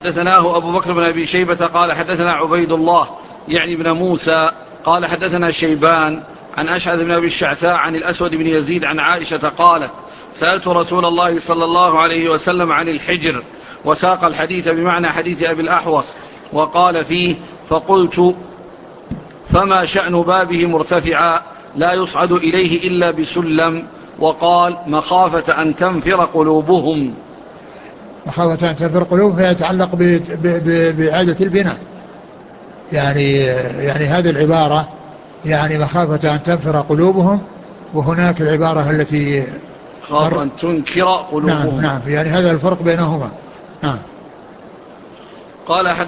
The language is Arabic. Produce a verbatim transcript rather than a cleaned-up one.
حدثناه أبو بكر بن أبي شيبة قال حدثنا عبيد الله يعني بن موسى قال حدثنا شيبان عن أشعث بن أبي الشعثاء عن الأسود بن يزيد عن عائشة قالت سألت رسول الله صلى الله عليه وسلم عن الحجر وساق الحديث بمعنى حديث أبي الأحوص وقال فيه فقلت فما شأن بابه مرتفعا لا يصعد إليه إلا بسلم وقال مخافة أن تنفر قلوبهم. مخافة أن تنفر قلوبهم فيتعلق بإعادة البناء، يعني يعني هذه العبارة يعني مخافة أن تنفر قلوبهم، وهناك العبارة التي خاف أن تنكر نعم قلوبهم. نعم يعني هذا الفرق بينهما. نعم. قال